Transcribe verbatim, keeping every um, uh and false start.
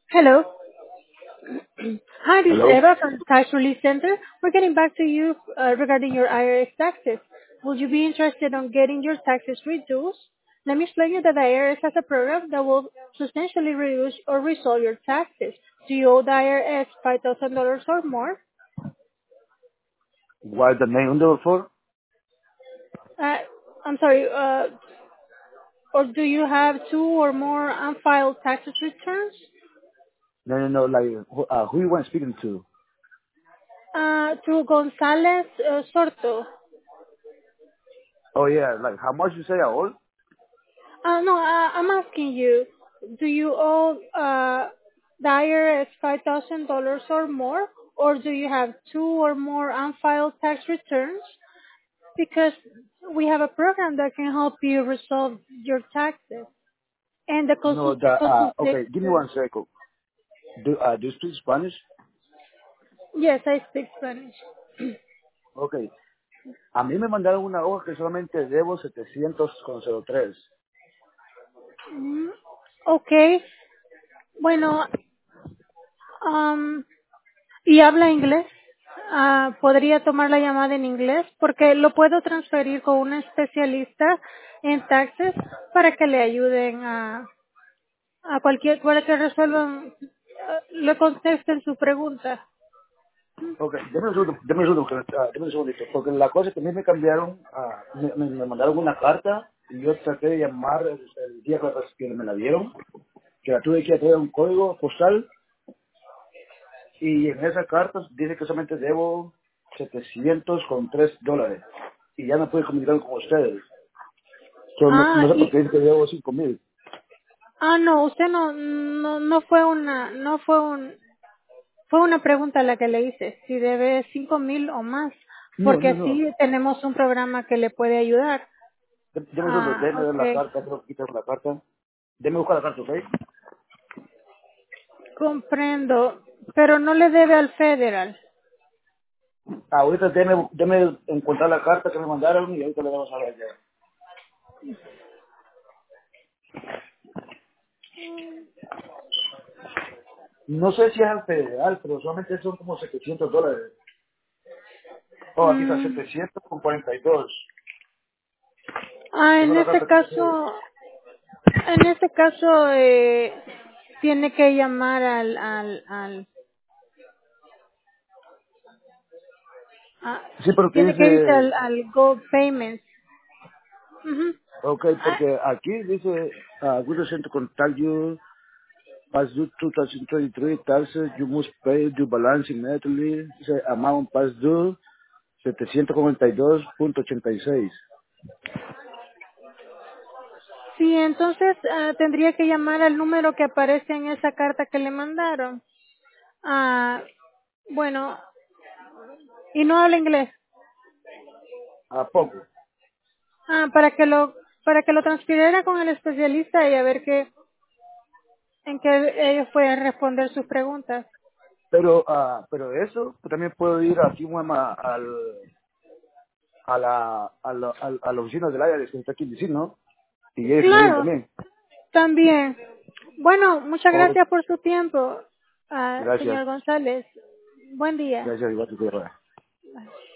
Hello. Hi, this is Hello? Eva from the Tax Relief Center. We're getting back to you uh, regarding your I R S taxes. Would you be interested in getting your taxes reduced? Let me explain you that the I R S has a program that will substantially reduce or resolve your taxes. Do you owe the I R S five thousand dollars or more? Why the name number for? Uh, I'm sorry, uh, or do you have two or more unfiled taxes returns? No, no, no, like, who, uh, who you want speaking to? Uh, to González uh, Sorto. Oh yeah, like, how much you say I owe? Uh, no, uh, I'm asking you, do you owe uh, the I R S five thousand dollars or more, or do you have two or more unfiled tax returns? Because we have a program that can help you resolve your taxes. And the No, consult- the, uh, okay, give me consultation, one second. Do, uh, do you speak Spanish? yes, I speak Spanish. Okay. A mí me mandaron una hoja que solamente debo setecientos con cero tres. Mm, okay, bueno, um, ¿y habla inglés? Ah, ¿podría tomar la llamada en inglés? Porque lo puedo transferir con un especialista en taxes para que le ayuden a, a cualquier, para que resuelvan, ah, le contesten su pregunta. Ok, déme un segundo, déme un segundo, porque, ah, déme un segundito, porque la cosa es que a mí me cambiaron, ah, me, me- me mandaron una carta y yo traté de llamar el, el día que que me la dieron, que la tuve que traer un código postal. Y en esa carta dice que solamente debo setecientos con tres dólares. Y ya no pude comunicar con ustedes. So, no, Ah, no sé por y, qué dice que debo cinco mil. ah, no, usted no, no, no fue una, no fue un, fue una pregunta la que le hice, si debe cinco mil o más, No, porque no, no. así tenemos un programa que le puede ayudar. Dé- Deme un segundo, Ah, déme ver la okay. carta, creo que quitar la carta. Déme buscar la carta, ¿ok? Comprendo, pero no le debe al federal. Ahorita déme, déme encontrar la carta que me mandaron y ahorita le vamos a ver ya. No sé si es al federal, pero solamente son como setecientos dólares. Oh, aquí está, Mm, setecientos con cuarenta y dos. ah, Tengo en la este carta aquí. Sí. caso, en este caso eh, tiene que llamar al, al, al, a- Sí, pero que tiene que irse dice al, al Go Payments. Ujú. ok, Ah, porque aquí dice, uh, we recent to contact you, past due twenty twenty-three taxes, you must pay your balance immediately, dice amount past due, setecientos cuarenta y dos punto ochenta y seis. sí, entonces ah, tendría que llamar al número que aparece en esa carta que le mandaron. Ah, bueno, y no habla inglés. ¿A poco? Ah, para que lo, para que lo transfiriera con el especialista y a ver qué, en que ellos pueden responder sus preguntas. Pero, ah, pero eso, pues también puedo ir aquí mamá, al, a la, a la, a la a la oficina del área que está aquí en D C, ¿no? Y ellos me ayudan Claro, también. también. Bueno, muchas Oh, gracias por su tiempo, ah, gracias, señor González. Buen día. gracias, igual que te